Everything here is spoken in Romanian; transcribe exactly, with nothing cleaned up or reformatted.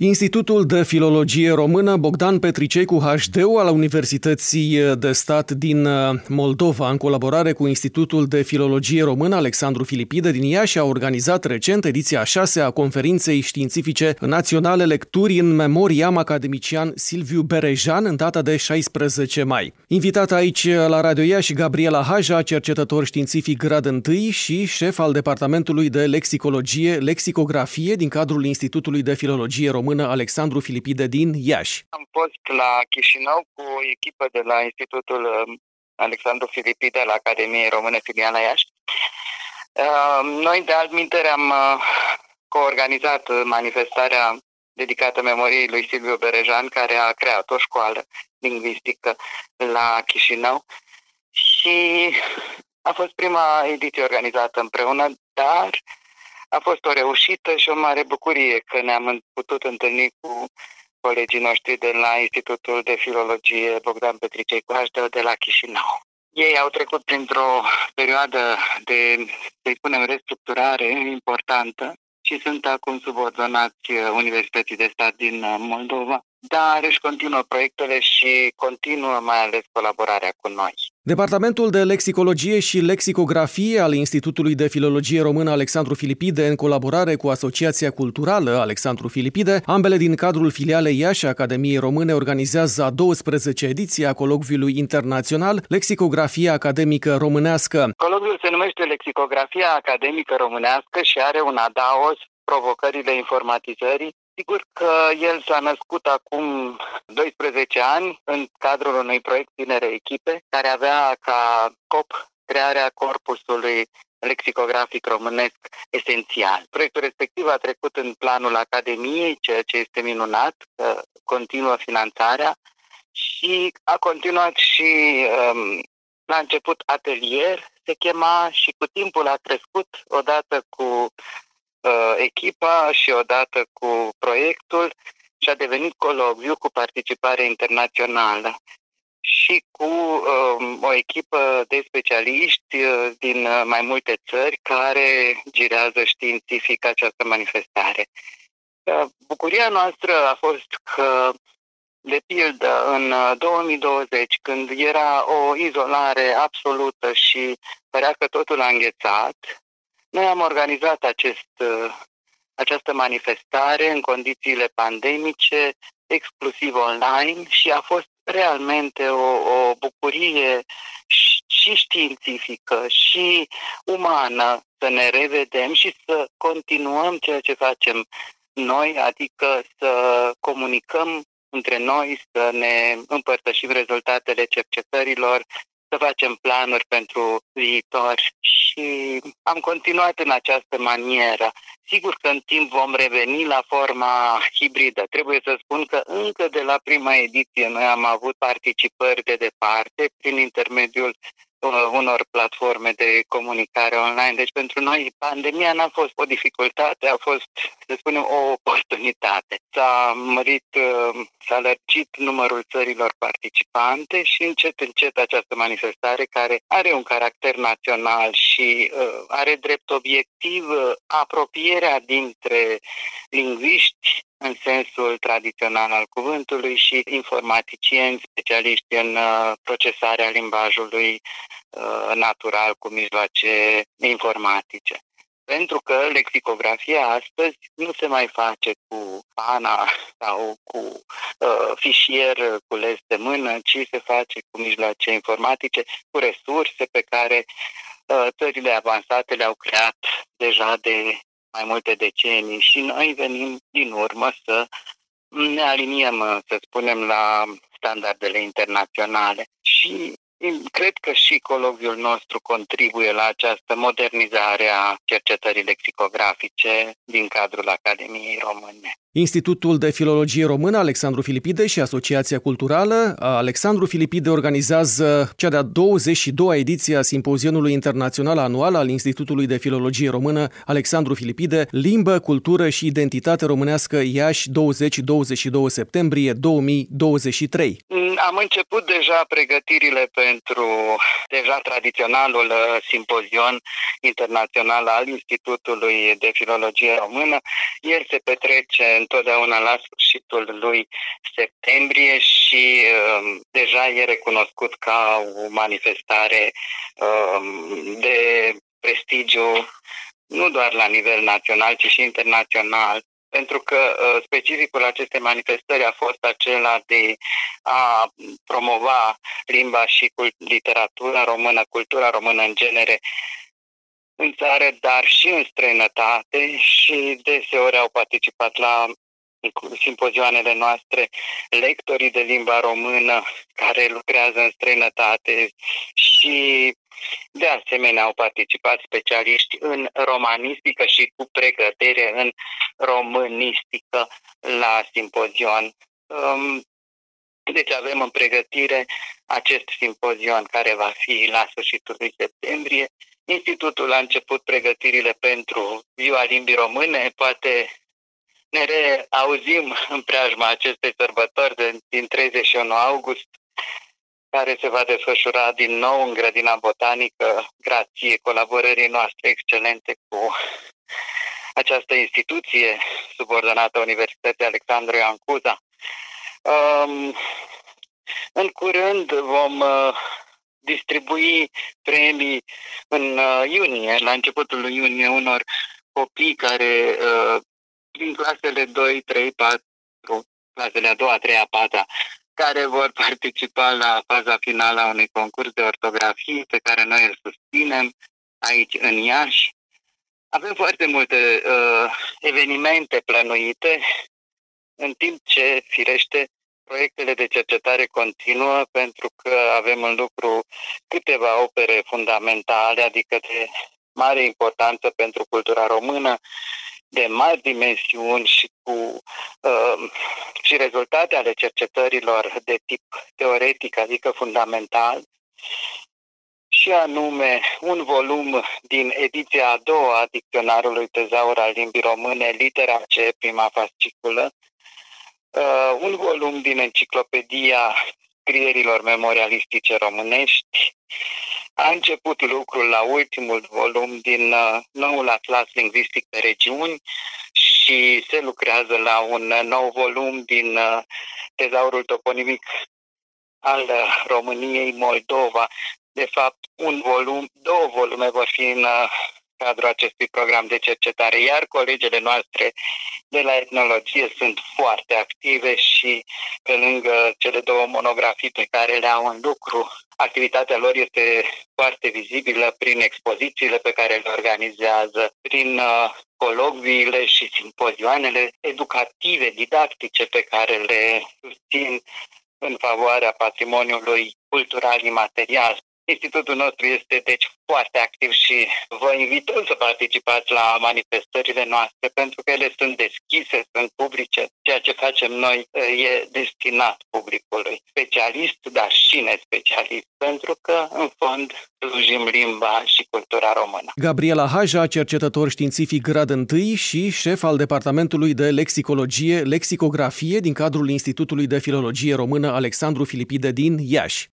Institutul de Filologie Română Bogdan Petricei cu H D al Universității de Stat din Moldova, în colaborare cu Institutul de Filologie Română Alexandru Filipide din Iași, a organizat recent ediția a șasea a conferinței științifice naționale Lecturi în memoriam academician Silviu Berejan, în data de șaisprezece mai. Invitată aici la Radio Iași, Gabriela Haja, cercetător științific grad întâi și șef al Departamentului de Lexicologie, Lexicografie din cadrul Institutului de Filologie Română Alexandru Filipide din Iași. Am fost la Chișinău cu o echipă de la Institutul Alexandru Filipide la Academiei Române Filiala Iași. Noi, de altminteri, am coorganizat manifestarea dedicată memoriei lui Silviu Berejan, care a creat o școală lingvistică la Chișinău, și a fost prima ediție organizată împreună, dar a fost o reușită și o mare bucurie că ne-am putut întâlni cu colegii noștri de la Institutul de Filologie Bogdan Petricei cu H D de la Chișinău. Ei au trecut printr-o perioadă de, să-i spunem, restructurare importantă și sunt acum subordonați Universității de Stat din Moldova, dar își continuă proiectele și continuă mai ales colaborarea cu noi. Departamentul de Lexicologie și Lexicografie al Institutului de Filologie Română Alexandru Filipide, în colaborare cu Asociația Culturală Alexandru Filipide, ambele din cadrul filialei Iași Academiei Române, organizează a douăsprezecea ediție a colocviului internațional Lexicografia Academică Românească. Colocviul se numește Lexicografia Academică Românească și are un adaos, provocările informatizării. Sigur că el s-a născut acum doisprezece ani în cadrul unui proiect Tinere Echipe, care avea ca scop crearea corpusului lexicografic românesc esențial. Proiectul respectiv a trecut în planul Academiei, ceea ce este minunat, că continuă finanțarea, și a continuat și um, la început atelier, se chema, și cu timpul a crescut odată cu echipa și odată cu proiectul și a devenit colocviu cu participare internațională și cu um, o echipă de specialiști uh, din uh, mai multe țări care girează științific această manifestare. Uh, bucuria noastră a fost că, de pildă, în două mii douăzeci, când era o izolare absolută și părea că totul a înghețat, noi am organizat acest, această manifestare în condițiile pandemice, exclusiv online, și a fost realmente o, o bucurie și științifică și umană să ne revedem și să continuăm ceea ce facem noi, adică să comunicăm între noi, să ne împărtășim rezultatele cercetărilor, să facem planuri pentru viitor, și am continuat în această manieră. Sigur că în timp vom reveni la forma hibridă. Trebuie să spun că încă de la prima ediție noi am avut participări de departe prin intermediul unor platforme de comunicare online. Deci pentru noi pandemia n-a fost o dificultate, a fost, să spunem, o oportunitate. S-a mărit, s-a lărgit numărul țărilor participante și încet, încet această manifestare, care are un caracter național și uh, are drept obiectiv uh, apropierea dintre lingviști în sensul tradițional al cuvântului și informaticieni specialiști în uh, procesarea limbajului uh, natural cu mijloace informatice. Pentru că lexicografia astăzi nu se mai face cu pana sau cu uh, fișier cules de mână, ci se face cu mijloace informatice, cu resurse pe care uh, țările avansate le-au creat deja de mai multe decenii, și noi venim din urmă să ne aliniem, să spunem, la standardele internaționale. Și cred că și colocviul nostru contribuie la această modernizare a cercetării lexicografice din cadrul Academiei Române. Institutul de Filologie Română Alexandru Filipide și Asociația Culturală Alexandru Filipide organizează cea de-a douăzeci și doua ediție a Simpozionului Internațional Anual al Institutului de Filologie Română Alexandru Filipide, Limbă, Cultură și Identitate Românească, Iași, douăzeci - douăzeci și doi septembrie două mii douăzeci și trei. Am început deja pregătirile pentru deja tradiționalul simpozion internațional al Institutului de Filologie Română. El se petrece întotdeauna la sfârșitul lui septembrie și uh, deja e recunoscut ca o manifestare uh, de prestigiu nu doar la nivel național, ci și internațional, pentru că uh, specificul acestei manifestări a fost acela de a promova limba și cult- literatura română, cultura română în genere, în țară, dar și în străinătate, și deseori au participat la simpozioanele noastre lectorii de limba română care lucrează în străinătate și de asemenea au participat specialiști în romanistică și cu pregătire în românistică la simpozion. Deci avem în pregătire acest simpozion care va fi la sfârșitul lui septembrie. Institutul a început pregătirile pentru Ziua Limbii Române, poate ne reauzim în preajma acestei sărbători de, din treizeci și unu august, care se va desfășura din nou în Grădina Botanică, grație colaborării noastre excelente cu această instituție subordonată Universității Alexandru Ioan Cuza. Um, în curând vom uh, distribui premii în uh, iunie, la începutul lui iunie, unor copii care uh, din clasele doi, trei, patru, clasele a doua, a treia, a patra, care vor participa la faza finală a unui concurs de ortografie pe care noi îl susținem aici în Iași. Avem foarte multe uh, evenimente plănuite, în timp ce, firește, proiectele de cercetare continuă, pentru că avem în lucru câteva opere fundamentale, adică de mare importanță pentru cultura română, de mari dimensiuni și cu uh, și rezultate ale cercetărilor de tip teoretic, adică fundamental, și anume un volum din ediția a doua a Dicționarului Tezaur al Limbii Române, litera C, prima fasciculă, uh, un volum din Enciclopedia Scrierilor Memorialistice Românești. A început lucrul la ultimul volum din uh, noul Atlas Lingvistic pe regiuni și se lucrează la un nou volum din uh, Tezaurul Toponimic al uh, României Moldova. De fapt, un volum, două volume vor fi în uh, cadrul acestui program de cercetare, iar colegele noastre de la etnologie sunt foarte active și pe lângă cele două monografii pe care le au în lucru, activitatea lor este foarte vizibilă prin expozițiile pe care le organizează, prin uh, colocviile și simpozioanele educative, didactice pe care le susțin în favoarea patrimoniului cultural imaterial. Institutul nostru este deci foarte activ și vă invităm să participați la manifestările noastre, pentru că ele sunt deschise, sunt publice. Ceea ce facem noi e destinat publicului, specialist, dar și nespecialist, pentru că, în fond, slujim limba și cultura română. Gabriela Haja, cercetător științific grad unu și șef al Departamentului de Lexicologie, Lexicografie din cadrul Institutului de Filologie Română Alexandru Filipide din Iași.